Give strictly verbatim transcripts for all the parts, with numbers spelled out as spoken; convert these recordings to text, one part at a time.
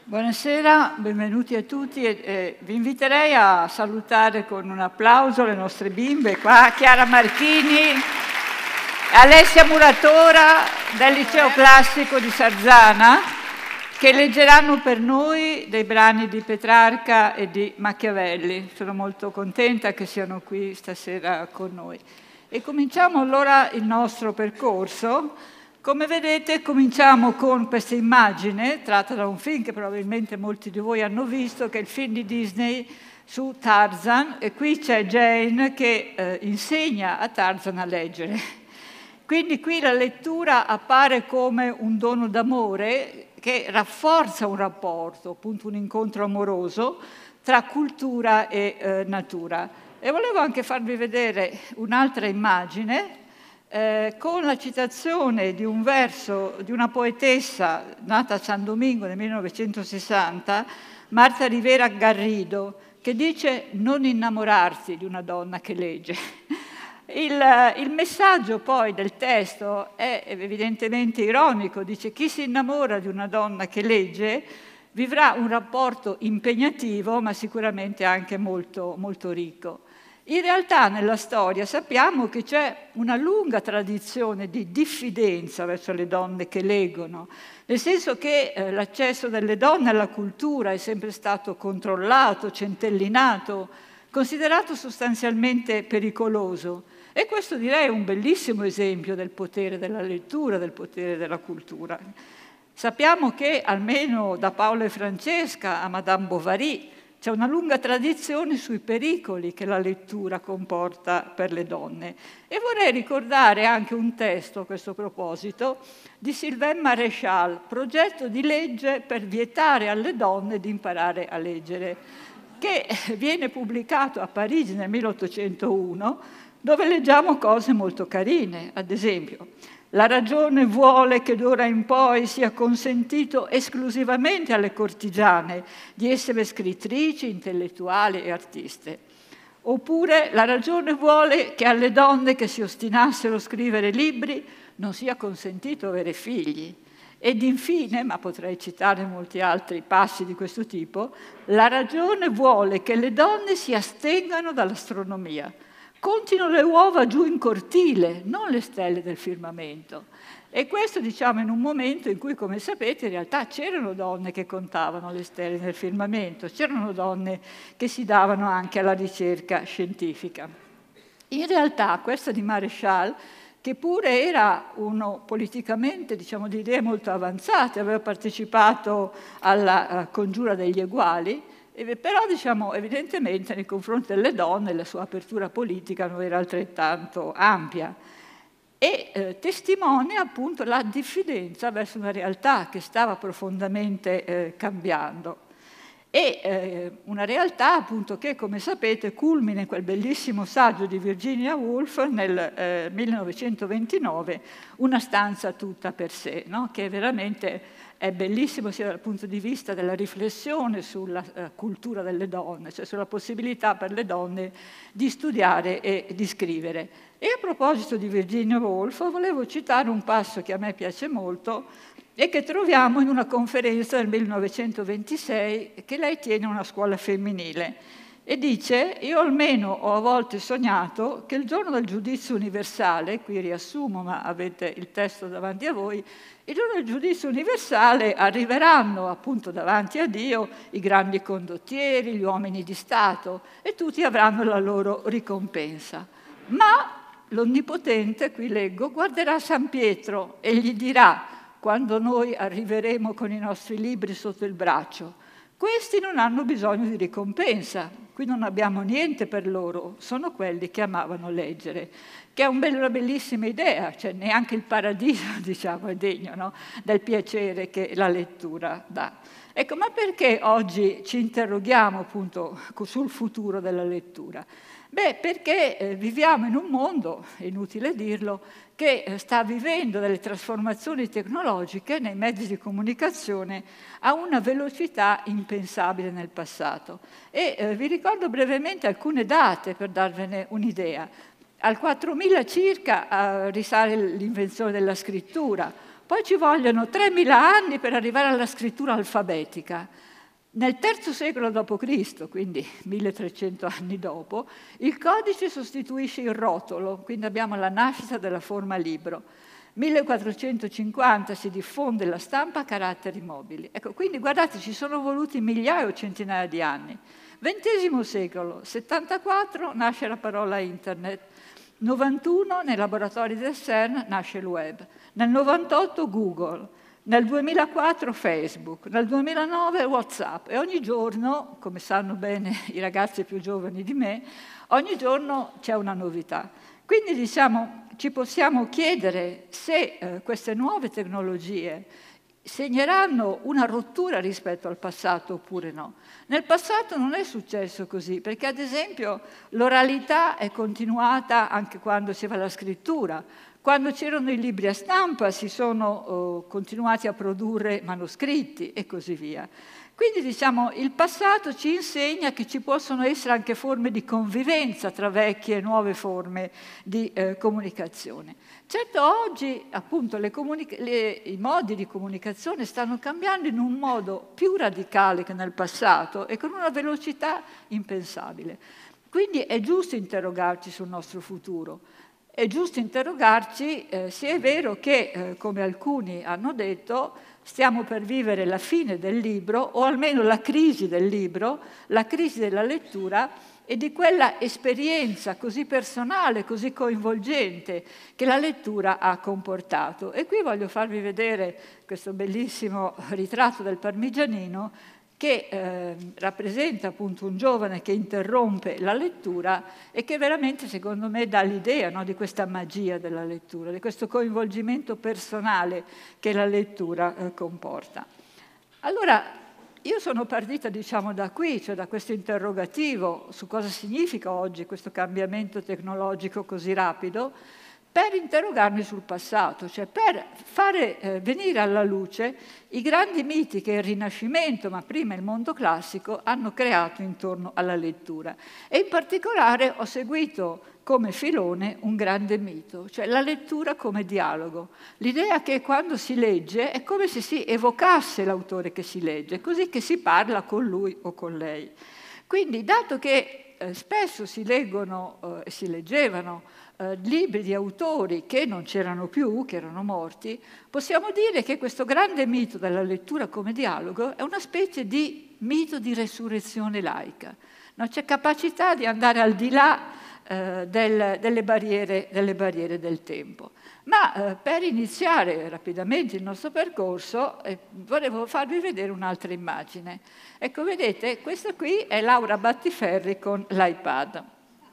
Buonasera, benvenuti a tutti. E, e vi inviterei a salutare con un applauso le nostre bimbe qua, Chiara Marchini e Alessia Muratora del Liceo Classico di Sarzana, che leggeranno per noi dei brani di Petrarca e di Machiavelli. Sono molto contenta che siano qui stasera con noi. E cominciamo allora il nostro percorso. Come vedete, cominciamo con questa immagine tratta da un film che probabilmente molti di voi hanno visto, che è il film di Disney su Tarzan, e qui c'è Jane che eh, insegna a Tarzan a leggere. Quindi qui la lettura appare come un dono d'amore che rafforza un rapporto, appunto un incontro amoroso tra cultura e eh, natura. E volevo anche farvi vedere un'altra immagine Eh, con la citazione di un verso di una poetessa nata a San Domingo nel millenovecentosessanta, Marta Rivera Garrido, che dice: non innamorarti di una donna che legge. Il, il messaggio poi del testo è evidentemente ironico, dice: chi si innamora di una donna che legge vivrà un rapporto impegnativo ma sicuramente anche molto, molto ricco. In realtà nella storia sappiamo che c'è una lunga tradizione di diffidenza verso le donne che leggono, nel senso che eh, l'accesso delle donne alla cultura è sempre stato controllato, centellinato, considerato sostanzialmente pericoloso. E questo direi è un bellissimo esempio del potere della lettura, del potere della cultura. Sappiamo che almeno da Paolo e Francesca a Madame Bovary c'è una lunga tradizione sui pericoli che la lettura comporta per le donne. E vorrei ricordare anche un testo a questo proposito di Sylvain Maréchal, progetto di legge per vietare alle donne di imparare a leggere, che viene pubblicato a Parigi nel milleottocentouno, dove leggiamo cose molto carine. Ad esempio: la ragione vuole che d'ora in poi sia consentito esclusivamente alle cortigiane di essere scrittrici, intellettuali e artiste. Oppure: la ragione vuole che alle donne che si ostinassero a scrivere libri non sia consentito avere figli. Ed infine, ma potrei citare molti altri passi di questo tipo, la ragione vuole che le donne si astengano dall'astronomia. Contino le uova giù in cortile, non le stelle del firmamento. E questo diciamo in un momento in cui, come sapete, in realtà c'erano donne che contavano le stelle nel firmamento, c'erano donne che si davano anche alla ricerca scientifica. In realtà questa di Maréchal, che pure era uno politicamente, diciamo, di idee molto avanzate, aveva partecipato alla Congiura degli Eguali, però diciamo, evidentemente nei confronti delle donne la sua apertura politica non era altrettanto ampia e eh, testimonia appunto la diffidenza verso una realtà che stava profondamente eh, cambiando. E eh, una realtà appunto che, come sapete, culmina in quel bellissimo saggio di Virginia Woolf nel eh, millenovecentoventinove, Una stanza tutta per sé, no? Che veramente è bellissimo sia dal punto di vista della riflessione sulla uh, cultura delle donne, cioè sulla possibilità per le donne di studiare e di scrivere. E a proposito di Virginia Woolf, volevo citare un passo che a me piace molto e che troviamo in una conferenza del millenovecentoventisei che lei tiene a una scuola femminile. E dice: io almeno ho a volte sognato che il giorno del giudizio universale, qui riassumo ma avete il testo davanti a voi, il giorno del giudizio universale arriveranno appunto davanti a Dio i grandi condottieri, gli uomini di Stato, e tutti avranno la loro ricompensa. Ma l'Onnipotente, qui leggo, guarderà San Pietro e gli dirà, quando noi arriveremo con i nostri libri sotto il braccio: questi non hanno bisogno di ricompensa, qui non abbiamo niente per loro, sono quelli che amavano leggere. Che è un bello, una bellissima idea, cioè neanche il paradiso, diciamo, è degno, no? Del piacere che la lettura dà. Ecco, ma perché oggi ci interroghiamo appunto sul futuro della lettura? Beh, perché eh, viviamo in un mondo, è inutile dirlo, che eh, sta vivendo delle trasformazioni tecnologiche nei mezzi di comunicazione a una velocità impensabile nel passato. E eh, vi ricordo brevemente alcune date per darvene un'idea. Al quattromila circa eh, risale l'invenzione della scrittura, Poi ci vogliono tremila anni per arrivare alla scrittura alfabetica. Nel terzo secolo dopo Cristo, quindi milletrecento anni dopo, il codice sostituisce il rotolo, quindi abbiamo la nascita della forma libro. millequattrocentocinquanta si diffonde la stampa a caratteri mobili. Ecco, quindi guardate, ci sono voluti migliaia o centinaia di anni. ventesimo secolo, settantaquattro nasce la parola internet, novantuno nei laboratori del CERN nasce il web, nel novantotto Google, nel duemilaquattro Facebook, nel duemilanove WhatsApp e ogni giorno, come sanno bene i ragazzi più giovani di me, ogni giorno c'è una novità. Quindi diciamo, ci possiamo chiedere se eh, queste nuove tecnologie segneranno una rottura rispetto al passato oppure no. Nel passato non è successo così, perché ad esempio l'oralità è continuata anche quando si va alla scrittura. Quando c'erano i libri a stampa si sono oh, continuati a produrre manoscritti e così via. Quindi diciamo il passato ci insegna che ci possono essere anche forme di convivenza tra vecchie e nuove forme di eh, comunicazione. Certo oggi appunto le le, i modi di comunicazione stanno cambiando in un modo più radicale che nel passato e con una velocità impensabile. Quindi è giusto interrogarci sul nostro futuro. È giusto interrogarci eh, se è vero che, eh, come alcuni hanno detto, stiamo per vivere la fine del libro, o almeno la crisi del libro, la crisi della lettura e di quella esperienza così personale, così coinvolgente che la lettura ha comportato. E qui voglio farvi vedere questo bellissimo ritratto del Parmigianino che eh, rappresenta appunto un giovane che interrompe la lettura e che veramente, secondo me, dà l'idea, no, di questa magia della lettura, di questo coinvolgimento personale che la lettura eh, comporta. Allora, io sono partita, diciamo, da qui, cioè da questo interrogativo su cosa significa oggi questo cambiamento tecnologico così rapido, per interrogarmi sul passato, cioè per fare eh, venire alla luce i grandi miti che il Rinascimento, ma prima il mondo classico, hanno creato intorno alla lettura. E in particolare ho seguito come filone un grande mito, cioè la lettura come dialogo. L'idea che quando si legge è come se si evocasse l'autore che si legge, così che si parla con lui o con lei. Quindi, dato che eh, spesso si leggono e eh, si leggevano eh, libri di autori che non c'erano più, che erano morti, possiamo dire che questo grande mito della lettura come dialogo è una specie di mito di resurrezione laica. No? C'è capacità di andare al di là eh, del, delle, barriere, delle barriere del tempo. Ma eh, per iniziare rapidamente il nostro percorso eh, volevo farvi vedere un'altra immagine. Ecco, vedete, questa qui è Laura Battiferri con l'iPad.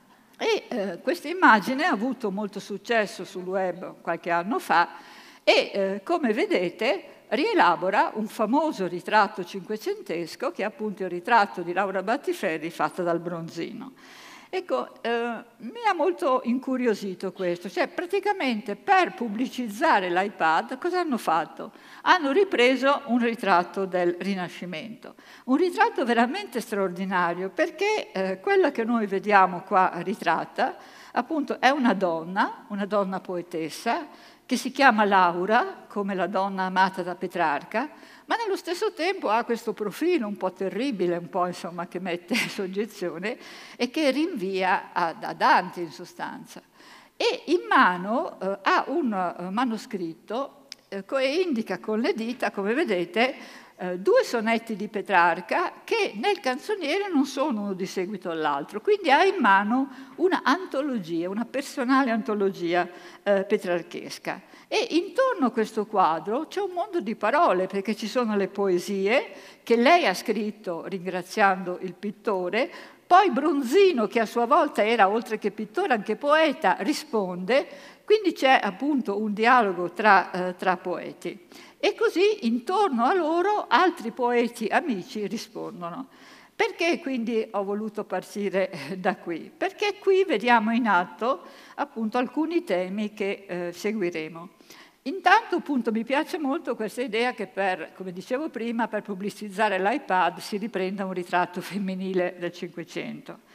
E eh, questa immagine ha avuto molto successo sul web qualche anno fa e, eh, come vedete, rielabora un famoso ritratto cinquecentesco che è appunto il ritratto di Laura Battiferri fatto dal Bronzino. Ecco, eh, mi ha molto incuriosito questo, cioè praticamente per pubblicizzare l'iPad cosa hanno fatto? Hanno ripreso un ritratto del Rinascimento, un ritratto veramente straordinario perché eh, quella che noi vediamo qua ritratta appunto è una donna, una donna poetessa che si chiama Laura, come la donna amata da Petrarca, ma nello stesso tempo ha questo profilo un po' terribile, un po' insomma che mette in soggezione e che rinvia a, a Dante in sostanza. E in mano eh, ha un uh, manoscritto eh, che indica con le dita, come vedete, eh, due sonetti di Petrarca che nel canzoniere non sono uno di seguito all'altro, quindi ha in mano una antologia, una personale antologia eh, petrarchesca. E intorno a questo quadro c'è un mondo di parole, perché ci sono le poesie che lei ha scritto ringraziando il pittore, poi Bronzino, che a sua volta era, oltre che pittore, anche poeta, risponde, quindi c'è appunto un dialogo tra, eh, tra poeti. E così intorno a loro altri poeti amici rispondono. Perché quindi ho voluto partire da qui? Perché qui vediamo in atto appunto alcuni temi che eh, seguiremo. Intanto appunto mi piace molto questa idea che per, come dicevo prima, per pubblicizzare l'iPad si riprenda un ritratto femminile del Cinquecento.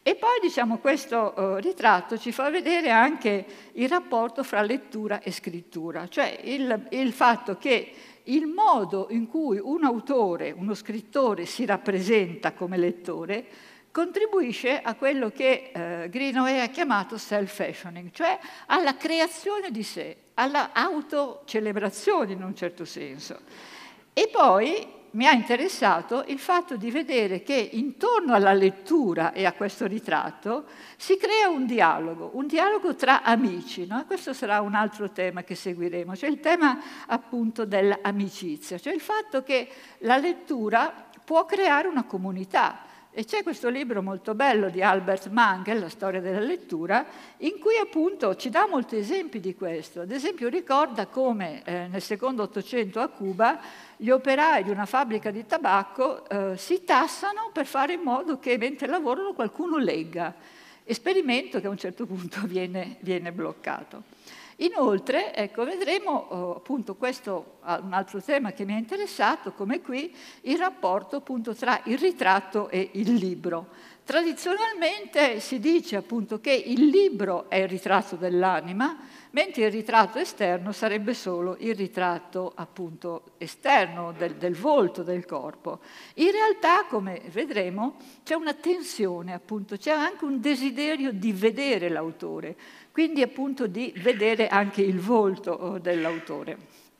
E poi, diciamo, questo uh, ritratto ci fa vedere anche il rapporto fra lettura e scrittura, cioè il, il fatto che il modo in cui un autore, uno scrittore si rappresenta come lettore contribuisce a quello che eh, Greenaway ha chiamato self-fashioning, cioè alla creazione di sé, alla autocelebrazione in un certo senso. E poi mi ha interessato il fatto di vedere che intorno alla lettura e a questo ritratto si crea un dialogo, un dialogo tra amici, no? Questo sarà un altro tema che seguiremo, cioè il tema appunto dell'amicizia, cioè il fatto che la lettura può creare una comunità. E c'è questo libro molto bello di Albert Mangel, La storia della lettura, in cui appunto ci dà molti esempi di questo. Ad esempio ricorda come eh, nel secondo Ottocento a Cuba gli operai di una fabbrica di tabacco eh, si tassano per fare in modo che mentre lavorano qualcuno legga. Esperimento che a un certo punto viene, viene bloccato. Inoltre, ecco, vedremo oh, appunto questo, un altro tema che mi ha interessato, come qui, il rapporto appunto tra il ritratto e il libro. Tradizionalmente si dice appunto che il libro è il ritratto dell'anima, mentre il ritratto esterno sarebbe solo il ritratto appunto esterno del, del volto, del corpo. In realtà, come vedremo, c'è una tensione appunto, c'è anche un desiderio di vedere l'autore, quindi appunto di vedere anche il volto dell'autore.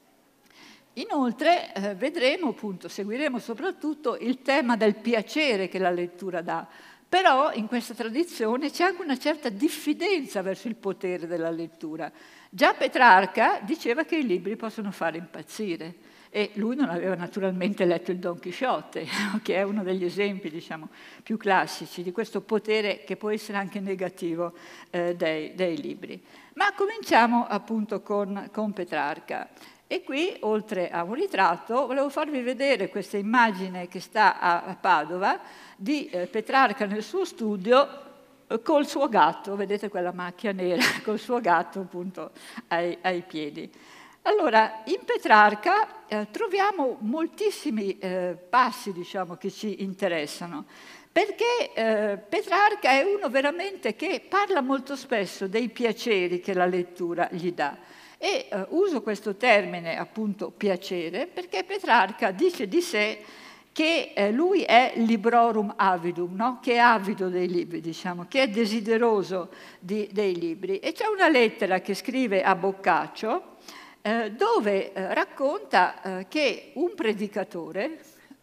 Inoltre eh, vedremo appunto, seguiremo soprattutto il tema del piacere che la lettura dà, però in questa tradizione c'è anche una certa diffidenza verso il potere della lettura. Già Petrarca diceva che i libri possono fare impazzire e lui non aveva naturalmente letto il Don Chisciotte, che è uno degli esempi, diciamo, più classici di questo potere che può essere anche negativo eh, dei, dei libri. Ma cominciamo appunto con, con Petrarca. E qui, oltre a un ritratto, volevo farvi vedere questa immagine che sta a, a Padova di eh, Petrarca nel suo studio eh, col suo gatto, vedete quella macchia nera, col suo gatto appunto ai, ai piedi. Allora, in Petrarca eh, troviamo moltissimi eh, passi, diciamo, che ci interessano, perché eh, Petrarca è uno veramente che parla molto spesso dei piaceri che la lettura gli dà. E eh, uso questo termine, appunto, piacere, perché Petrarca dice di sé che eh, lui è librorum avidum, no? Che è avido dei libri, diciamo, che è desideroso di, dei libri. E c'è una lettera che scrive a Boccaccio, eh, dove eh, racconta eh, che un predicatore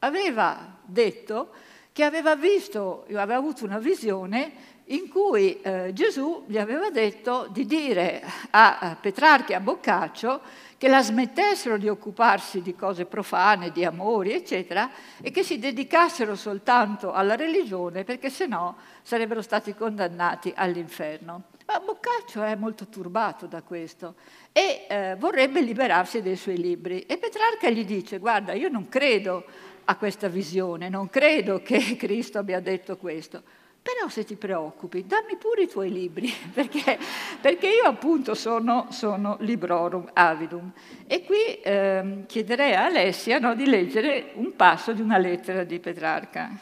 aveva detto che aveva visto, aveva avuto una visione in cui eh, Gesù gli aveva detto di dire a, a Petrarca e a Boccaccio che la smettessero di occuparsi di cose profane, di amori, eccetera, e che si dedicassero soltanto alla religione, perché sennò sarebbero stati condannati all'inferno. Ma Boccaccio è molto turbato da questo e eh, vorrebbe liberarsi dei suoi libri. E Petrarca gli dice: guarda, io non credo a questa visione, non credo che Cristo abbia detto questo. Però se ti preoccupi, dammi pure i tuoi libri, perché, perché io appunto sono, sono librorum avidum. E qui ehm, chiederei a Alessia, no, di leggere un passo di una lettera di Petrarca.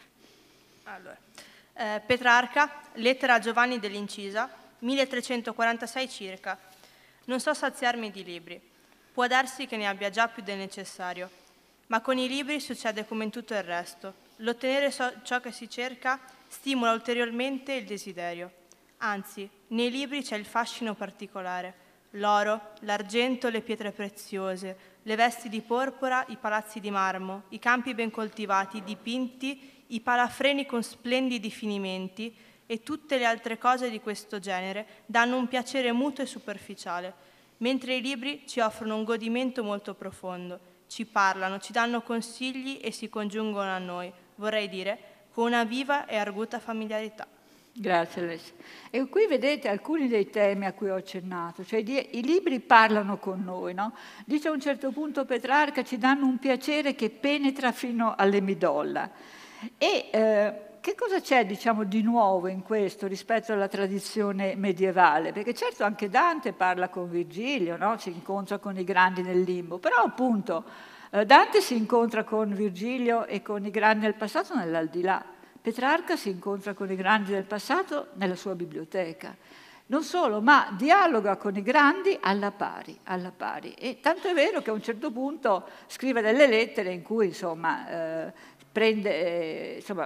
Allora, eh, Petrarca, lettera a Giovanni dell'Incisa, milletrecentoquarantasei circa. Non so saziarmi di libri. Può darsi che ne abbia già più del necessario, ma con i libri succede come in tutto il resto. L'ottenere so- ciò che si cerca stimola ulteriormente il desiderio. Anzi, nei libri c'è il fascino particolare. L'oro, l'argento, le pietre preziose, le vesti di porpora, i palazzi di marmo, i campi ben coltivati, i dipinti, i palafreni con splendidi finimenti e tutte le altre cose di questo genere danno un piacere muto e superficiale, mentre i libri ci offrono un godimento molto profondo, ci parlano, ci danno consigli e si congiungono a noi, vorrei dire, con una viva e arguta familiarità. Grazie Alessia. E qui vedete alcuni dei temi a cui ho accennato, cioè i, i libri parlano con noi, no? Dice a un certo punto Petrarca, ci danno un piacere che penetra fino alle midolla. E eh, che cosa c'è, diciamo, di nuovo in questo rispetto alla tradizione medievale? Perché certo anche Dante parla con Virgilio, no? Si incontra con i grandi nel limbo, però appunto eh, Dante si incontra con Virgilio e con i grandi del passato nell'aldilà. Petrarca si incontra con i grandi del passato nella sua biblioteca. Non solo, ma dialoga con i grandi alla pari, alla pari. E tanto è vero che a un certo punto scrive delle lettere in cui, insomma, eh, prende, eh, insomma,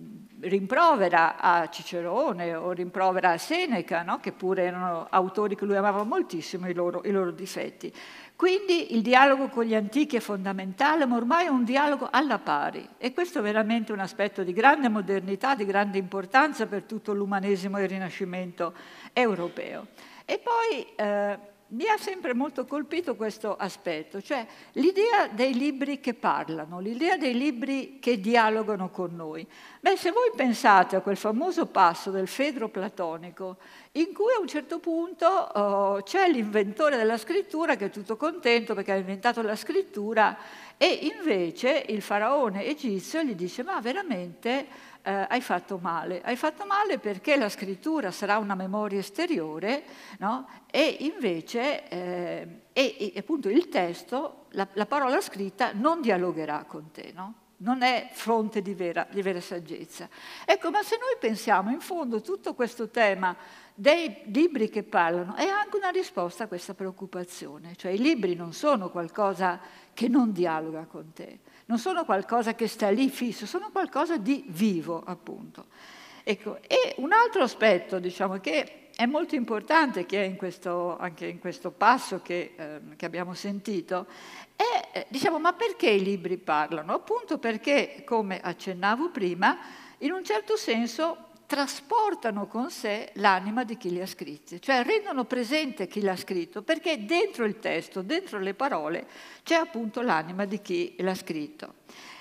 rimprovera a Cicerone o rimprovera a Seneca, no? Che pure erano autori che lui amava moltissimo, i loro, i loro difetti. Quindi il dialogo con gli antichi è fondamentale, ma ormai è un dialogo alla pari. E questo è veramente un aspetto di grande modernità, di grande importanza per tutto l'umanesimo e il Rinascimento europeo. E poi eh, mi ha sempre molto colpito questo aspetto, cioè l'idea dei libri che parlano, l'idea dei libri che dialogano con noi. Beh, se voi pensate a quel famoso passo del Fedro platonico, in cui a un certo punto oh, c'è l'inventore della scrittura che è tutto contento perché ha inventato la scrittura, e invece il faraone egizio gli dice: ma veramente eh, hai fatto male, hai fatto male perché la scrittura sarà una memoria esteriore, no? E invece eh, e, e appunto il testo, la, la parola scritta non dialogherà con te, no? Non è fonte di vera, di vera saggezza. Ecco, ma se noi pensiamo, in fondo tutto questo tema dei libri che parlano è anche una risposta a questa preoccupazione, cioè i libri non sono qualcosa che non dialoga con te, non sono qualcosa che sta lì fisso, sono qualcosa di vivo, appunto. Ecco, e un altro aspetto, diciamo, che è molto importante, che è in questo, anche in questo passo che, eh, che abbiamo sentito, è, diciamo, ma perché i libri parlano? Appunto perché, come accennavo prima, in un certo senso trasportano con sé l'anima di chi li ha scritti, cioè rendono presente chi l'ha scritto, perché dentro il testo, dentro le parole, c'è appunto l'anima di chi l'ha scritto.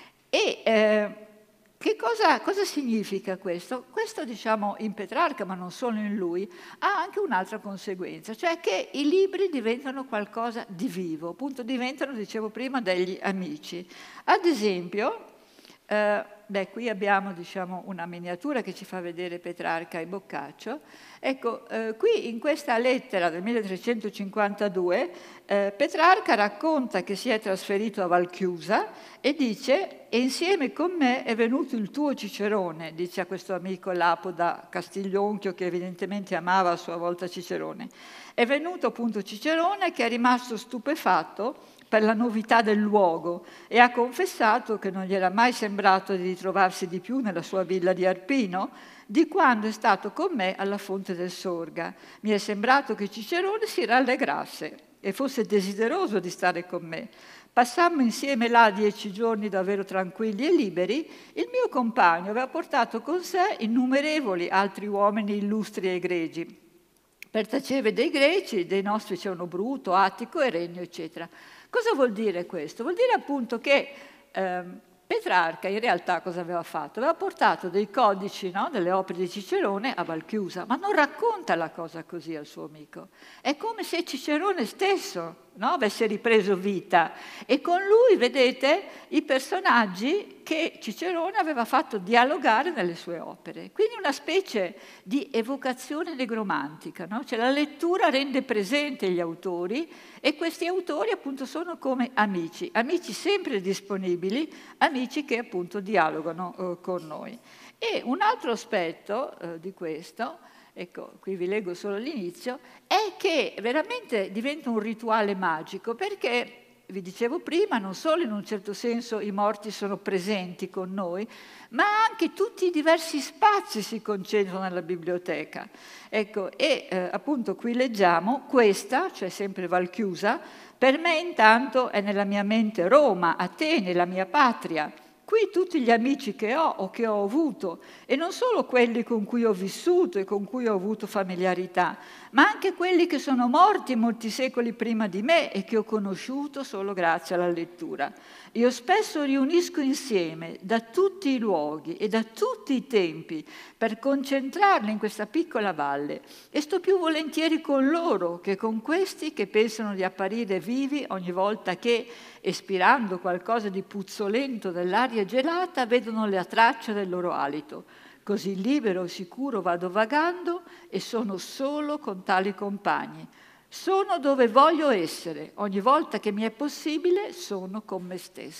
E eh, che cosa, cosa significa questo? Questo, diciamo, in Petrarca, ma non solo in lui, ha anche un'altra conseguenza, cioè che i libri diventano qualcosa di vivo, appunto diventano, dicevo prima, degli amici. Ad esempio, eh, beh, qui abbiamo, diciamo, una miniatura che ci fa vedere Petrarca e Boccaccio. Ecco, eh, qui in questa lettera del milletrecentocinquantadue eh, Petrarca racconta che si è trasferito a Valchiusa e dice: e insieme con me è venuto il tuo Cicerone, dice a questo amico Lapo da Castiglionchio, che evidentemente amava a sua volta Cicerone. È venuto appunto Cicerone, che è rimasto stupefatto per la novità del luogo e ha confessato che non gli era mai sembrato di ritrovarsi di più nella sua villa di Arpino di quando è stato con me alla fonte del Sorga. Mi è sembrato che Cicerone si rallegrasse e fosse desideroso di stare con me. Passammo insieme là dieci giorni davvero tranquilli e liberi. Il mio compagno aveva portato con sé innumerevoli altri uomini illustri e egregi. Pertaceve dei greci, dei nostri c'erano Bruto, Attico, Erenio, eccetera. Cosa vuol dire questo? Vuol dire appunto che eh, Petrarca in realtà cosa aveva fatto? Aveva portato dei codici, no, delle opere di Cicerone a Valchiusa, ma non racconta la cosa così al suo amico. È come se Cicerone stesso, no, avesse ripreso vita e con lui, vedete, i personaggi che Cicerone aveva fatto dialogare nelle sue opere. Quindi una specie di evocazione negromantica, no? Cioè la lettura rende presente gli autori e questi autori appunto sono come amici, amici sempre disponibili, amici che appunto dialogano eh, con noi. E un altro aspetto eh, di questo, ecco, qui vi leggo solo l'inizio, è che veramente diventa un rituale magico, perché, vi dicevo prima, non solo in un certo senso i morti sono presenti con noi, ma anche tutti i diversi spazi si concentrano nella biblioteca. Ecco, e eh, appunto qui leggiamo questa, cioè sempre Valchiusa, per me intanto è nella mia mente Roma, Atene, la mia patria. Qui tutti gli amici che ho o che ho avuto, e non solo quelli con cui ho vissuto e con cui ho avuto familiarità, ma anche quelli che sono morti molti secoli prima di me e che ho conosciuto solo grazie alla lettura. Io spesso riunisco insieme da tutti i luoghi e da tutti i tempi per concentrarli in questa piccola valle e sto più volentieri con loro che con questi che pensano di apparire vivi ogni volta che, espirando qualcosa di puzzolento dell'aria gelata, vedono le tracce del loro alito. Così libero e sicuro vado vagando e sono solo con tali compagni. Sono dove voglio essere, ogni volta che mi è possibile sono con me stesso.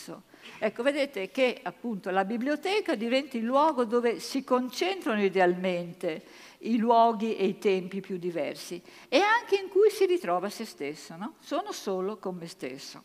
Ecco, vedete che appunto la biblioteca diventa il luogo dove si concentrano idealmente i luoghi e i tempi più diversi e anche in cui si ritrova se stesso, no? Sono solo con me stesso.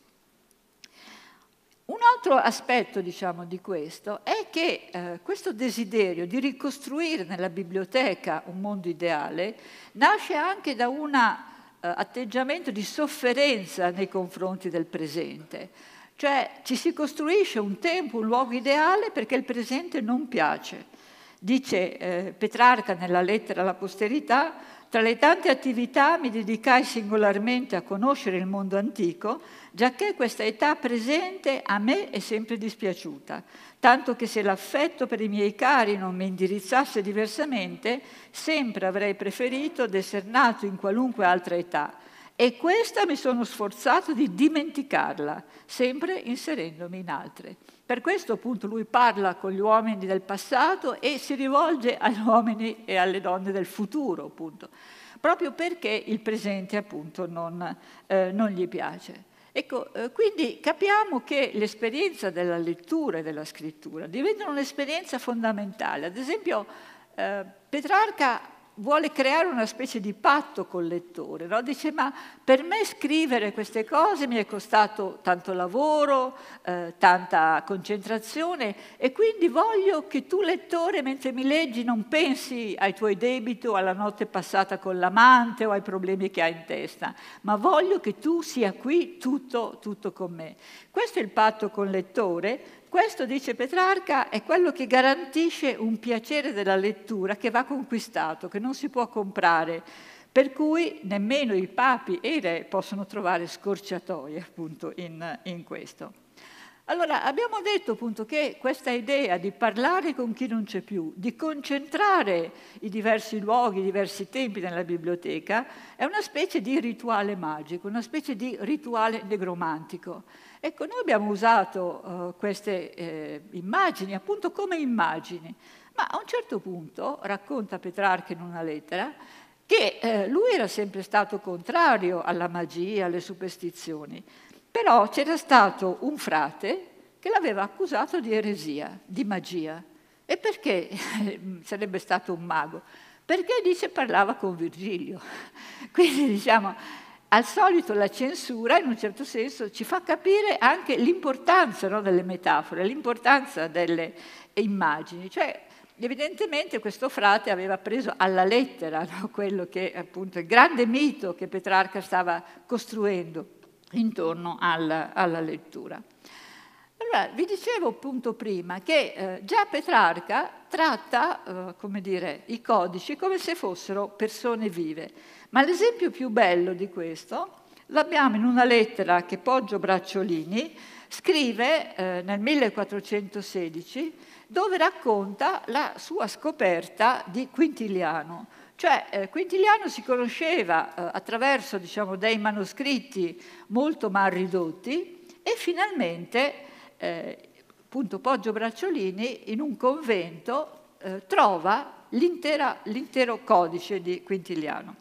Un altro aspetto, diciamo, di questo è che eh, questo desiderio di ricostruire nella biblioteca un mondo ideale nasce anche da un eh, atteggiamento di sofferenza nei confronti del presente. Cioè ci si costruisce un tempo, un luogo ideale perché il presente non piace. Dice eh, Petrarca nella lettera alla posterità: tra le tante attività mi dedicai singolarmente a conoscere il mondo antico, giacché questa età presente a me è sempre dispiaciuta, tanto che se l'affetto per i miei cari non mi indirizzasse diversamente, sempre avrei preferito d'esser nato in qualunque altra età. E questa mi sono sforzato di dimenticarla, sempre inserendomi in altre. Per questo appunto lui parla con gli uomini del passato e si rivolge agli uomini e alle donne del futuro, appunto, proprio perché il presente appunto non, eh, non gli piace. Ecco, eh, quindi capiamo che l'esperienza della lettura e della scrittura diventa un'esperienza fondamentale. Ad esempio, eh, Petrarca vuole creare una specie di patto col lettore, no? Dice: ma per me scrivere queste cose mi è costato tanto lavoro, eh, tanta concentrazione, e quindi voglio che tu, lettore, mentre mi leggi non pensi ai tuoi debiti o alla notte passata con l'amante o ai problemi che hai in testa, ma voglio che tu sia qui tutto, tutto con me. Questo è il patto col lettore. Questo, dice Petrarca, è quello che garantisce un piacere della lettura che va conquistato, che non si può comprare, per cui nemmeno i papi e i re possono trovare scorciatoie appunto in, in questo. Allora, abbiamo detto appunto che questa idea di parlare con chi non c'è più, di concentrare i diversi luoghi, i diversi tempi nella biblioteca, è una specie di rituale magico, una specie di rituale negromantico. Ecco, noi abbiamo usato uh, queste eh, immagini appunto come immagini, ma a un certo punto, racconta Petrarca in una lettera, che eh, lui era sempre stato contrario alla magia, alle superstizioni, però c'era stato un frate che l'aveva accusato di eresia, di magia. E perché sarebbe stato un mago? Perché, dice, parlava con Virgilio. Quindi, diciamo, al solito la censura, in un certo senso, ci fa capire anche l'importanza, no, delle metafore, l'importanza delle immagini. Cioè, evidentemente questo frate aveva preso alla lettera, no, quello che appunto è il grande mito che Petrarca stava costruendo intorno alla, alla lettura. Allora, vi dicevo appunto prima che eh, già Petrarca tratta, eh, come dire, i codici come se fossero persone vive. Ma l'esempio più bello di questo l'abbiamo in una lettera che Poggio Bracciolini scrive eh, nel millequattrocentosedici, dove racconta la sua scoperta di Quintiliano. Cioè eh, Quintiliano si conosceva eh, attraverso, diciamo, dei manoscritti molto mal ridotti e finalmente eh, appunto Poggio Bracciolini in un convento eh, trova l'intero codice di Quintiliano.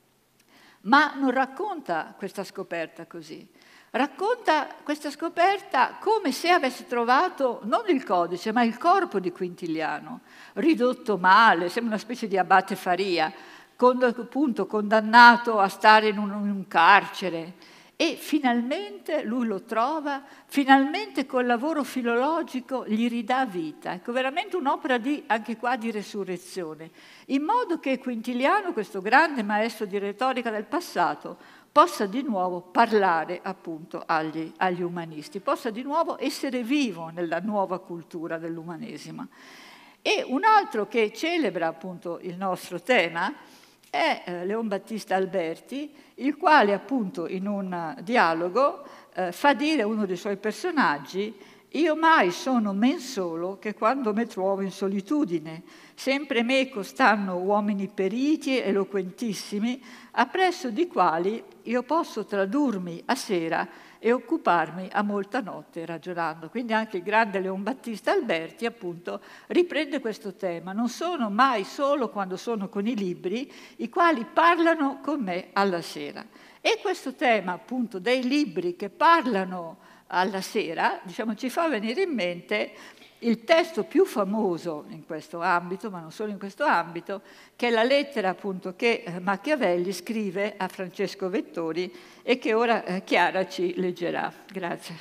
Ma non racconta questa scoperta così. Racconta questa scoperta come se avesse trovato non il codice, ma il corpo di Quintiliano, ridotto male, sembra una specie di abate Faria, con, appunto condannato a stare in un, in un carcere. E finalmente lui lo trova, finalmente col lavoro filologico gli ridà vita. Ecco, veramente un'opera di, anche qua, di resurrezione, in modo che Quintiliano, questo grande maestro di retorica del passato, possa di nuovo parlare appunto agli, agli umanisti, possa di nuovo essere vivo nella nuova cultura dell'umanesimo. E un altro che celebra appunto il nostro tema è eh, Leon Battista Alberti, il quale appunto in un dialogo eh, fa dire a uno dei suoi personaggi: io mai sono men solo che quando me trovo in solitudine, sempre meco stanno uomini periti e eloquentissimi, appresso di quali io posso tradurmi a sera e occuparmi a molta notte ragionando. Quindi anche il grande Leon Battista Alberti appunto riprende questo tema. Non sono mai solo quando sono con i libri, i quali parlano con me alla sera. E questo tema appunto dei libri che parlano alla Sera, diciamo, ci fa venire in mente il testo più famoso in questo ambito, ma non solo in questo ambito, che è la lettera appunto che Machiavelli scrive a Francesco Vettori e che ora eh, Chiara ci leggerà. Grazie.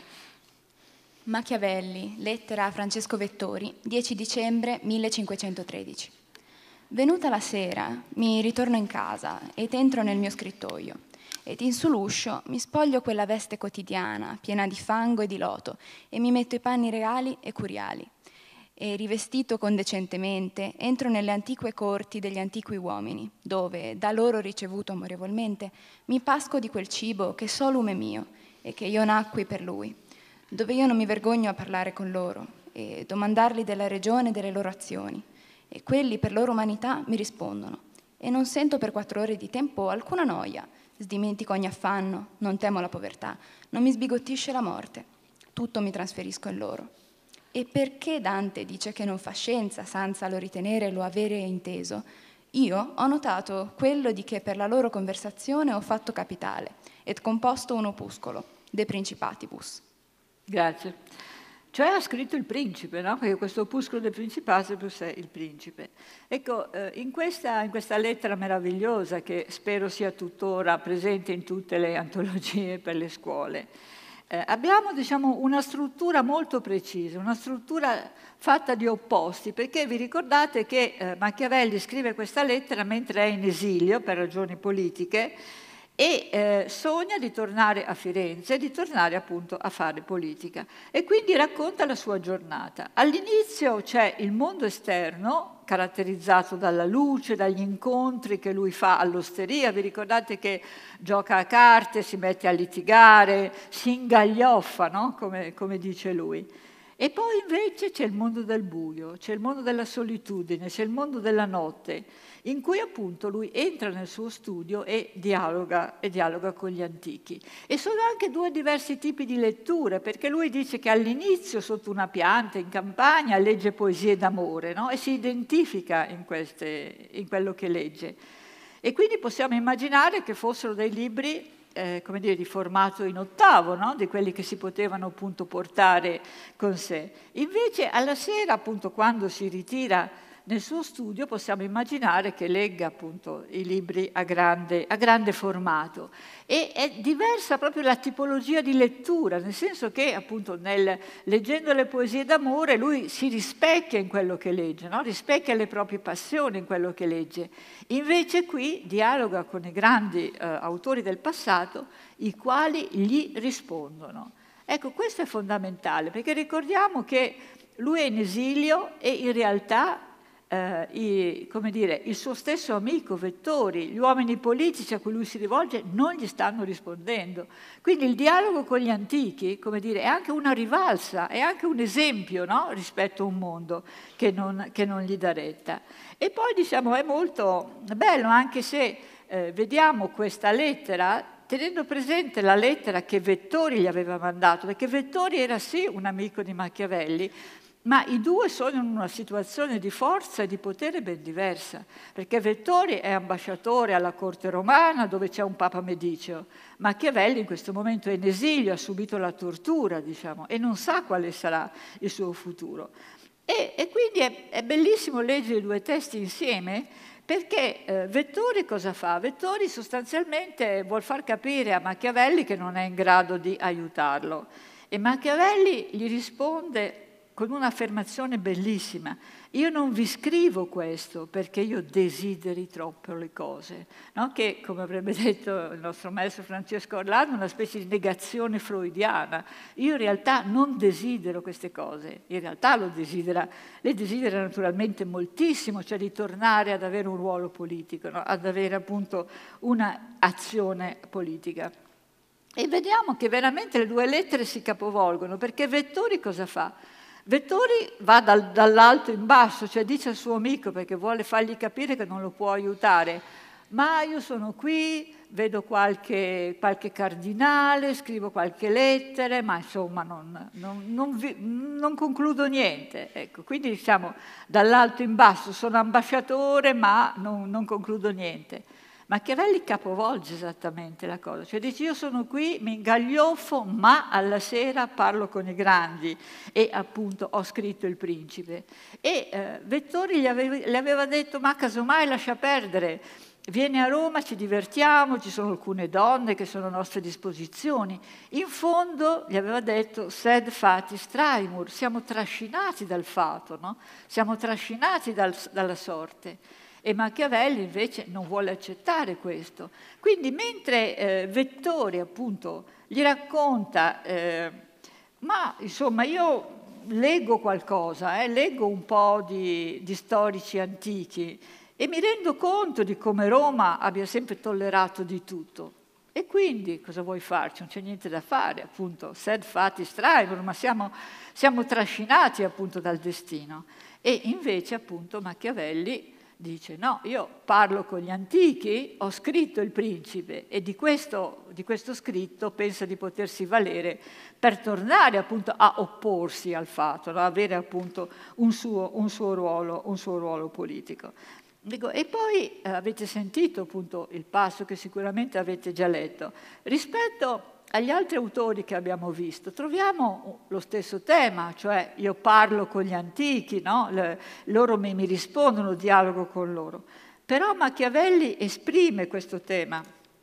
Machiavelli, lettera a Francesco Vettori, dieci dicembre millecinquecentotredici. Venuta la sera, mi ritorno in casa ed entro nel mio scrittoio. Ed in sull'uscio mi spoglio quella veste quotidiana, piena di fango e di loto, e mi metto i panni reali e curiali. E rivestito condecentemente, entro nelle antique corti degli antichi uomini, dove, da loro ricevuto amorevolmente, mi pasco di quel cibo che solum è mio e che io nacqui per lui, dove io non mi vergogno a parlare con loro e domandarli della regione e delle loro azioni, e quelli per loro umanità mi rispondono, e non sento per quattro ore di tempo alcuna noia. Sdimentico ogni affanno, non temo la povertà, non mi sbigottisce la morte, tutto mi trasferisco in loro. E perché Dante dice che non fa scienza senza lo ritenere e lo avere inteso, io ho notato quello di che per la loro conversazione ho fatto capitale ed composto un opuscolo, De Principatibus. Grazie. Cioè ha scritto il principe, no? Perché questo opuscolo del Principatibus è il principe. Ecco, eh, in, questa, in questa lettera meravigliosa, che spero sia tuttora presente in tutte le antologie per le scuole, eh, abbiamo, diciamo, una struttura molto precisa, una struttura fatta di opposti, perché vi ricordate che eh, Machiavelli scrive questa lettera mentre è in esilio per ragioni politiche, e eh, sogna di tornare a Firenze, di tornare appunto a fare politica, e quindi racconta la sua giornata. All'inizio c'è il mondo esterno, caratterizzato dalla luce, dagli incontri che lui fa all'osteria. Vi ricordate che gioca a carte, si mette a litigare, si ingaglioffa, no? come, come dice lui. E poi invece c'è il mondo del buio, c'è il mondo della solitudine, c'è il mondo della notte, in cui appunto lui entra nel suo studio e dialoga, e dialoga con gli antichi. E sono anche due diversi tipi di letture, perché lui dice che all'inizio sotto una pianta in campagna legge poesie d'amore, no? E si identifica in, queste, in quello che legge. E quindi possiamo immaginare che fossero dei libri eh, come dire, di formato in ottavo, no? Di quelli che si potevano appunto portare con sé. Invece alla sera, appunto, quando si ritira nel suo studio, possiamo immaginare che legga appunto i libri a grande, a grande formato. E è diversa proprio la tipologia di lettura, nel senso che appunto nel, leggendo le poesie d'amore lui si rispecchia in quello che legge, no? Rispecchia le proprie passioni in quello che legge. Invece qui dialoga con i grandi eh, autori del passato, i quali gli rispondono. Ecco, questo è fondamentale, perché ricordiamo che lui è in esilio e in realtà Eh, i, come dire, il suo stesso amico Vettori, gli uomini politici a cui lui si rivolge non gli stanno rispondendo. Quindi il dialogo con gli antichi, come dire, è anche una rivalsa, è anche un esempio, no? Rispetto a un mondo che non, che non gli dà retta. E poi diciamo è molto bello, anche se eh, vediamo questa lettera tenendo presente la lettera che Vettori gli aveva mandato, perché Vettori era sì un amico di Machiavelli, ma i due sono in una situazione di forza e di potere ben diversa, perché Vettori è ambasciatore alla corte romana dove c'è un Papa Mediceo. Machiavelli in questo momento è in esilio, ha subito la tortura, diciamo, e non sa quale sarà il suo futuro. E, e quindi è, è bellissimo leggere i due testi insieme, perché eh, Vettori cosa fa? Vettori sostanzialmente vuol far capire a Machiavelli che non è in grado di aiutarlo, e Machiavelli gli risponde con un'affermazione bellissima: io non vi scrivo questo perché io desideri troppo le cose, no? Che, come avrebbe detto il nostro maestro Francesco Orlando, è una specie di negazione freudiana. Io in realtà non desidero queste cose, in realtà lo desidera, le desidera naturalmente moltissimo, cioè di tornare ad avere un ruolo politico, no? Ad avere appunto un'azione politica. E vediamo che veramente le due lettere si capovolgono, perché Vettori cosa fa? Vettori va dal, dall'alto in basso, cioè dice al suo amico, perché vuole fargli capire che non lo può aiutare: ma io sono qui, vedo qualche, qualche cardinale, scrivo qualche lettera, ma insomma non, non, non, vi, non concludo niente. Ecco, quindi diciamo dall'alto in basso, sono ambasciatore ma non, non concludo niente. Machiavelli capovolge esattamente la cosa, cioè dice io sono qui, mi ingaglioffo, ma alla sera parlo con i grandi e appunto ho scritto Il Principe. E eh, Vettori gli aveva, gli aveva detto ma casomai lascia perdere, vieni a Roma, ci divertiamo, ci sono alcune donne che sono a nostre disposizioni. In fondo gli aveva detto sed fatis traimur, siamo trascinati dal fato, no? Siamo trascinati dal, dalla sorte. E Machiavelli invece non vuole accettare questo. Quindi mentre eh, Vettori appunto gli racconta, eh, ma insomma io leggo qualcosa, eh, leggo un po' di, di storici antichi e mi rendo conto di come Roma abbia sempre tollerato di tutto. E quindi cosa vuoi farci? Non c'è niente da fare, appunto, sed fatis traimur, ma siamo, siamo trascinati appunto dal destino. E invece appunto Machiavelli dice no, io parlo con gli antichi, ho scritto Il Principe e di questo, di questo scritto pensa di potersi valere per tornare appunto a opporsi al fatto, no? Avere appunto un suo, un suo ruolo, un suo ruolo politico. Dico, e poi eh, avete sentito appunto il passo che sicuramente avete già letto. Rispetto agli altri autori che abbiamo visto troviamo lo stesso tema, cioè io parlo con gli antichi, no? Le, loro mi, mi rispondono, dialogo con loro. Però Machiavelli esprime questo tema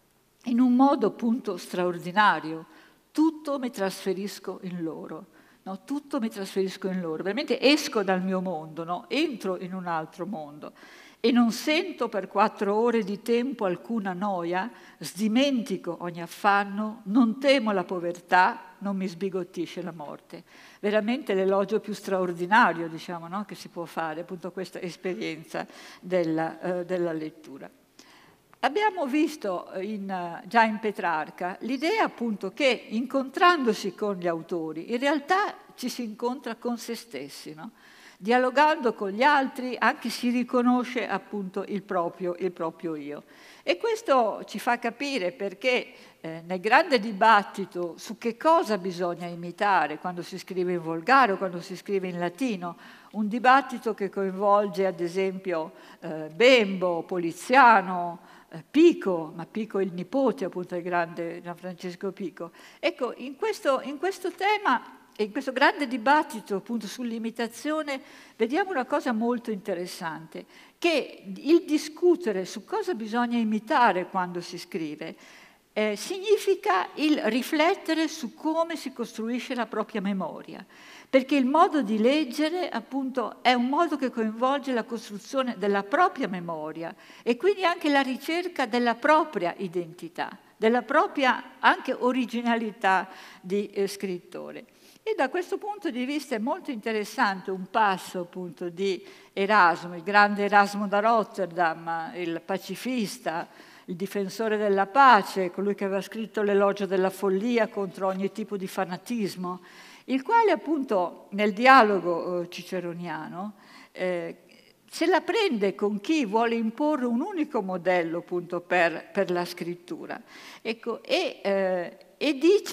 in un modo appunto straordinario. Tutto mi trasferisco in loro, no? Tutto mi trasferisco in loro. Veramente esco dal mio mondo, no? Entro in un altro mondo. E non sento per quattro ore di tempo alcuna noia, sdimentico ogni affanno, non temo la povertà, non mi sbigottisce la morte. Veramente l'elogio più straordinario, diciamo, no? Che si può fare, appunto questa esperienza della, eh, della lettura. Abbiamo visto in, già in Petrarca l'idea appunto che incontrandosi con gli autori, in realtà ci si incontra con se stessi, no? Dialogando con gli altri anche si riconosce appunto il proprio, il proprio io. E questo ci fa capire perché eh, nel grande dibattito su che cosa bisogna imitare quando si scrive in volgare o quando si scrive in latino, un dibattito che coinvolge ad esempio eh, Bembo, Poliziano, eh, Pico, ma Pico è il nipote appunto del grande Gianfrancesco Pico. Ecco, in questo, in questo tema e in questo grande dibattito appunto sull'imitazione vediamo una cosa molto interessante, che il discutere su cosa bisogna imitare quando si scrive eh, significa il riflettere su come si costruisce la propria memoria, perché il modo di leggere appunto è un modo che coinvolge la costruzione della propria memoria e quindi anche la ricerca della propria identità, della propria anche originalità di eh, scrittore. E da questo punto di vista è molto interessante un passo appunto di Erasmo, il grande Erasmo da Rotterdam, il pacifista, il difensore della pace, colui che aveva scritto l'elogio della follia contro ogni tipo di fanatismo, il quale appunto nel dialogo eh, ciceroniano eh, se la prende con chi vuole imporre un unico modello appunto per, per la scrittura. Ecco, e, eh, e dice,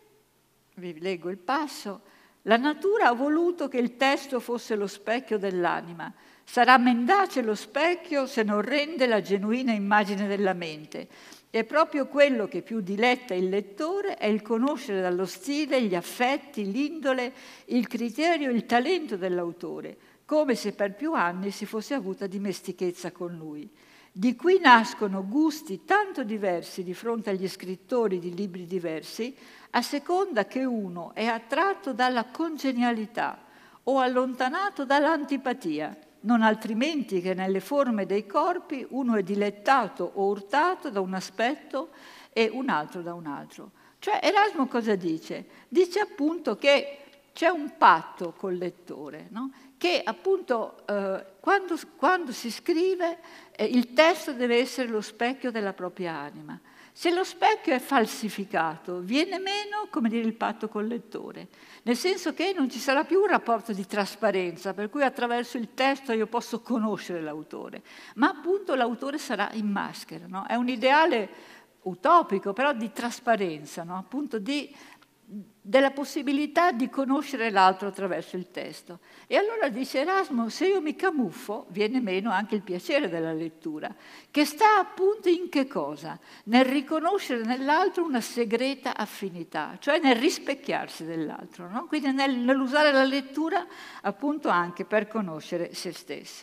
vi leggo il passo, la natura ha voluto che il testo fosse lo specchio dell'anima. Sarà mendace lo specchio se non rende la genuina immagine della mente. E proprio quello che più diletta il lettore è il conoscere dallo stile, gli affetti, l'indole, il criterio, il talento dell'autore, come se per più anni si fosse avuta dimestichezza con lui. Di qui nascono gusti tanto diversi di fronte agli scrittori di libri diversi, a seconda che uno è attratto dalla congenialità o allontanato dall'antipatia, non altrimenti che nelle forme dei corpi uno è dilettato o urtato da un aspetto e un altro da un altro. Cioè Erasmo cosa dice? Dice appunto che c'è un patto col lettore, no? Che appunto eh, quando, quando si scrive eh, il testo deve essere lo specchio della propria anima. Se lo specchio è falsificato, viene meno, come dire, il patto col lettore, nel senso che non ci sarà più un rapporto di trasparenza, per cui attraverso il testo io posso conoscere l'autore, ma appunto l'autore sarà in maschera, no? È un ideale utopico, però di trasparenza, no? Appunto di della possibilità di conoscere l'altro attraverso il testo. E allora dice Erasmo, se io mi camuffo, viene meno anche il piacere della lettura, che sta appunto in che cosa? Nel riconoscere nell'altro una segreta affinità, cioè nel rispecchiarsi dell'altro, no? Quindi nel, nell'usare la lettura appunto anche per conoscere se stessi.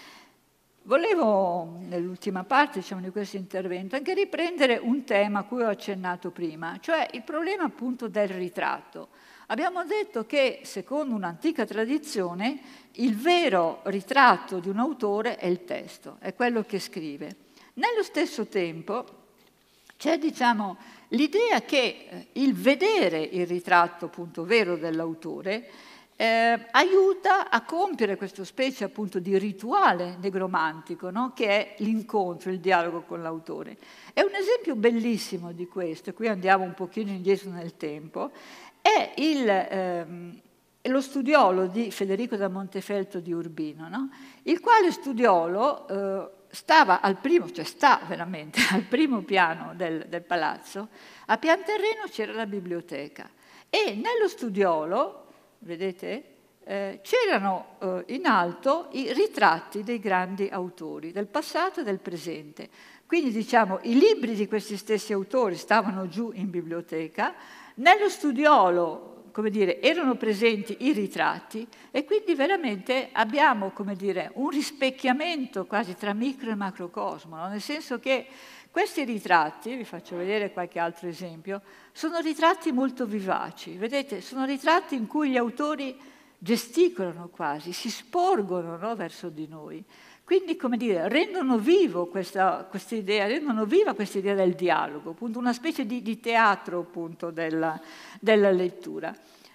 Volevo, nell'ultima parte diciamo, di questo intervento, anche riprendere un tema a cui ho accennato prima, cioè il problema appunto del ritratto. Abbiamo detto che, secondo un'antica tradizione, il vero ritratto di un autore è il testo, è quello che scrive. Nello stesso tempo c'è, diciamo, l'idea che il vedere il ritratto appunto vero dell'autore Eh, aiuta a compiere questa specie appunto di rituale negromantico, no? Che è l'incontro, il dialogo con l'autore. E un esempio bellissimo di questo, e qui andiamo un pochino indietro nel tempo, è il, ehm, lo studiolo di Federico da Montefeltro di Urbino, no? Il quale studiolo eh, stava al primo, cioè sta veramente al primo piano del, del palazzo, a pian terreno c'era la biblioteca e nello studiolo, vedete, eh, c'erano eh, in alto i ritratti dei grandi autori, del passato e del presente. Quindi, diciamo, i libri di questi stessi autori stavano giù in biblioteca, nello studiolo, come dire, erano presenti i ritratti e quindi veramente abbiamo, come dire, un rispecchiamento quasi tra micro e macrocosmo, no? Nel senso che questi ritratti, vi faccio vedere qualche altro esempio, sono ritratti molto vivaci, vedete, sono ritratti in cui gli autori gesticolano quasi, si sporgono, no, verso di noi. Quindi, come dire, rendono vivo questa, questa idea, rendono viva questa idea del dialogo, appunto una specie di, di teatro appunto della, della lettura.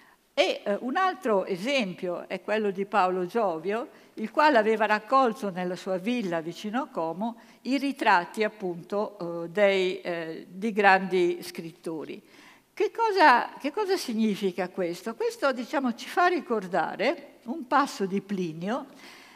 E eh, un altro esempio è quello di Paolo Giovio, il quale aveva raccolto nella sua villa vicino a Como i ritratti appunto eh, dei, eh, di grandi scrittori. Che cosa, che cosa significa questo? Questo, diciamo, ci fa ricordare un passo di Plinio,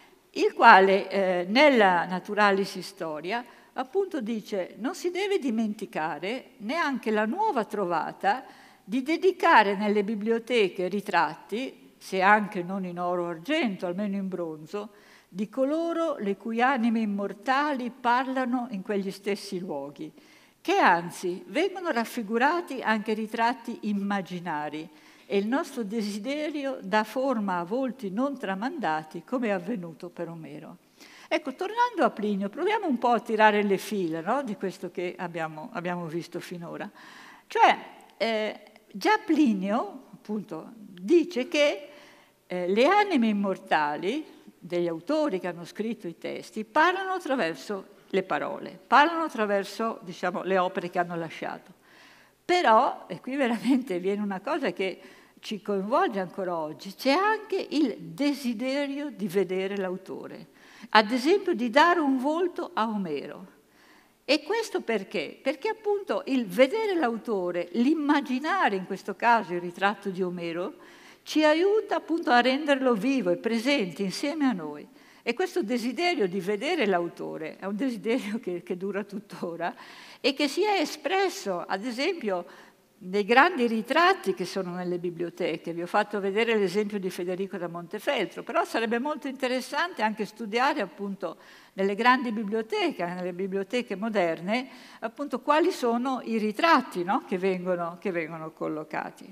il quale eh, nella Naturalis Historia appunto dice non si deve dimenticare neanche la nuova trovata di dedicare nelle biblioteche ritratti, se anche non in oro o argento, almeno in bronzo, di coloro le cui anime immortali parlano in quegli stessi luoghi, che anzi vengono raffigurati anche ritratti immaginari, e il nostro desiderio dà forma a volti non tramandati, come è avvenuto per Omero. Ecco, tornando a Plinio, proviamo un po' a tirare le fila, no, di questo che abbiamo, abbiamo visto finora. Cioè, eh, già Plinio, appunto, dice che eh, le anime immortali degli autori che hanno scritto i testi parlano attraverso le parole, parlano attraverso, diciamo, le opere che hanno lasciato. Però, e qui veramente viene una cosa che ci coinvolge ancora oggi, c'è anche il desiderio di vedere l'autore, ad esempio di dare un volto a Omero. E questo perché? Perché appunto il vedere l'autore, l'immaginare in questo caso il ritratto di Omero, ci aiuta appunto a renderlo vivo e presente insieme a noi. E questo desiderio di vedere l'autore è un desiderio che, che dura tuttora e che si è espresso, ad esempio, nei grandi ritratti che sono nelle biblioteche. Vi ho fatto vedere l'esempio di Federico da Montefeltro, però sarebbe molto interessante anche studiare appunto nelle grandi biblioteche, nelle biblioteche moderne, appunto quali sono i ritratti, no? che, vengono, che vengono collocati.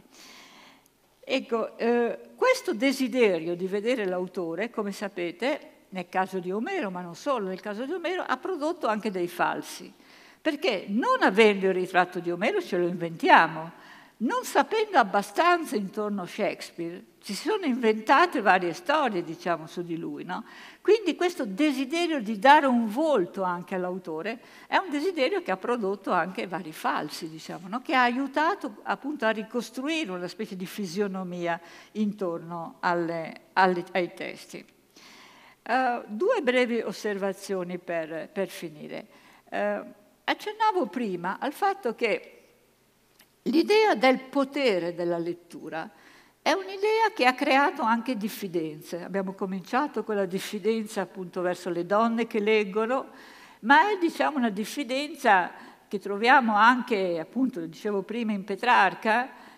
Ecco, eh, questo desiderio di vedere l'autore, come sapete, nel caso di Omero, ma non solo, nel caso di Omero, ha prodotto anche dei falsi. Perché non avendo il ritratto di Omero ce lo inventiamo, non sapendo abbastanza intorno a Shakespeare, ci sono inventate varie storie, diciamo, su di lui, no? Quindi questo desiderio di dare un volto anche all'autore è un desiderio che ha prodotto anche vari falsi, diciamo, no? Che ha aiutato appunto a ricostruire una specie di fisionomia intorno alle, alle, ai testi. Uh, due brevi osservazioni per, per finire. Uh, Accennavo prima al fatto che l'idea del potere della lettura è un'idea che ha creato anche diffidenze. Abbiamo cominciato con la diffidenza appunto verso le donne che leggono, ma è, diciamo, una diffidenza che troviamo anche, appunto, dicevo prima, in Petrarca,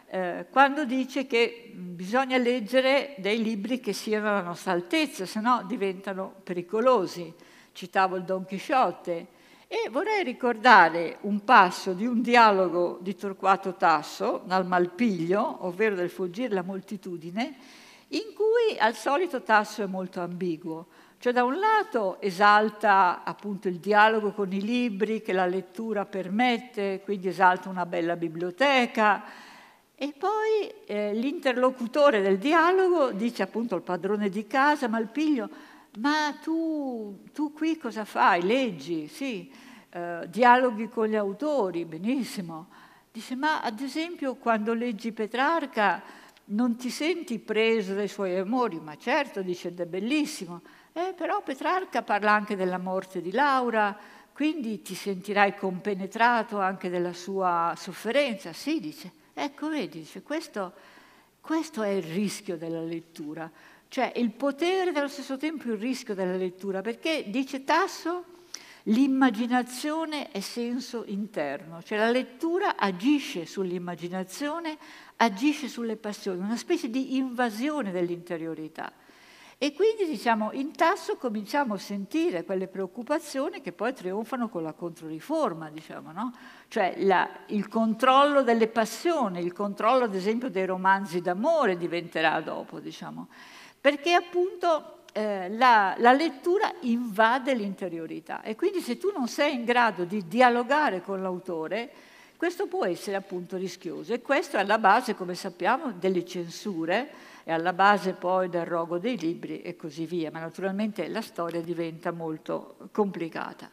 eh, quando dice che bisogna leggere dei libri che siano alla nostra altezza, se no diventano pericolosi. Citavo il Don Chisciotte. E vorrei ricordare un passo di un dialogo di Torquato Tasso, dal Malpiglio, ovvero del Fuggire la moltitudine, in cui al solito Tasso è molto ambiguo. Cioè da un lato esalta appunto il dialogo con i libri che la lettura permette, quindi esalta una bella biblioteca, e poi eh, l'interlocutore del dialogo dice appunto al padrone di casa, Malpiglio, ma tu, tu qui cosa fai? Leggi, sì, eh, dialoghi con gli autori, benissimo. Dice, ma ad esempio quando leggi Petrarca non ti senti preso dai suoi amori? Ma certo, dice, ed è bellissimo. Eh, però Petrarca parla anche della morte di Laura, quindi ti sentirai compenetrato anche della sua sofferenza. Sì, dice, ecco, vedi, dice, questo, questo è il rischio della lettura. Cioè il potere e allo stesso tempo il rischio della lettura, perché, dice Tasso, l'immaginazione è senso interno, cioè la lettura agisce sull'immaginazione, agisce sulle passioni, una specie di invasione dell'interiorità. E quindi, diciamo, in Tasso cominciamo a sentire quelle preoccupazioni che poi trionfano con la Controriforma, diciamo, no? Cioè la, il controllo delle passioni, il controllo, ad esempio, dei romanzi d'amore diventerà dopo, diciamo. Perché appunto eh, la, la lettura invade l'interiorità e quindi se tu non sei in grado di dialogare con l'autore, questo può essere appunto rischioso. E questo è alla base, come sappiamo, delle censure, è alla base poi del rogo dei libri e così via, ma naturalmente la storia diventa molto complicata.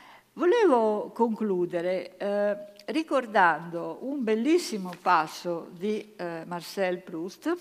Volevo concludere eh, ricordando un bellissimo passo di eh, Marcel Proust,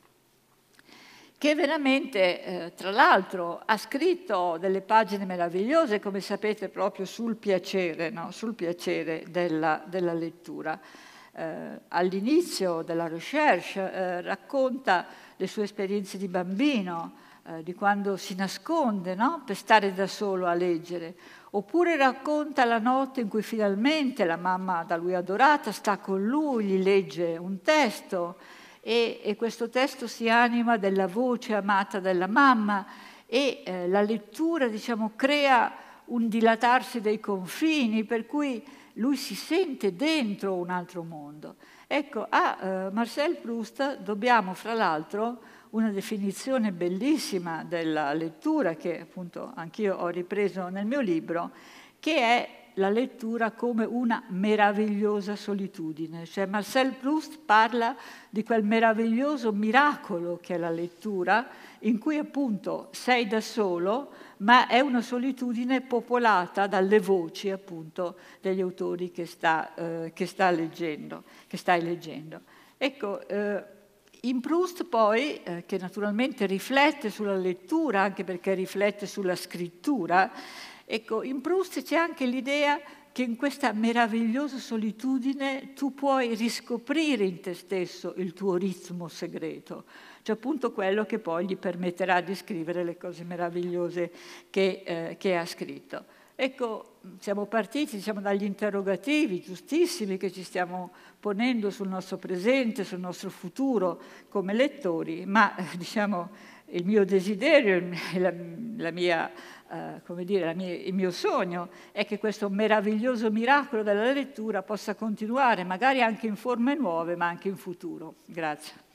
che veramente, eh, tra l'altro, ha scritto delle pagine meravigliose, come sapete, proprio sul piacere, no? sul piacere della, della lettura. Eh, all'inizio della recherche eh, racconta le sue esperienze di bambino, eh, di quando si nasconde, no? per stare da solo a leggere, oppure racconta la notte in cui finalmente la mamma da lui adorata sta con lui, gli legge un testo, E, e questo testo si anima della voce amata della mamma e eh, la lettura, diciamo, crea un dilatarsi dei confini, per cui lui si sente dentro un altro mondo. Ecco, a eh, Marcel Proust dobbiamo, fra l'altro, una definizione bellissima della lettura, che appunto anch'io ho ripreso nel mio libro, che è la lettura come una meravigliosa solitudine. Cioè Marcel Proust parla di quel meraviglioso miracolo che è la lettura, in cui appunto sei da solo, ma è una solitudine popolata dalle voci appunto degli autori che, sta, eh, che, sta leggendo, che stai leggendo. Ecco, eh, in Proust poi, eh, che naturalmente riflette sulla lettura, anche perché riflette sulla scrittura, ecco, in Proust c'è anche l'idea che in questa meravigliosa solitudine tu puoi riscoprire in te stesso il tuo ritmo segreto, cioè appunto quello che poi gli permetterà di scrivere le cose meravigliose che, eh, che ha scritto. Ecco, siamo partiti, diciamo, dagli interrogativi giustissimi che ci stiamo ponendo sul nostro presente, sul nostro futuro come lettori, ma diciamo il mio desiderio, la, la mia, uh, come dire, la mia, il mio sogno è che questo meraviglioso miracolo della lettura possa continuare, magari anche in forme nuove, ma anche in futuro. Grazie.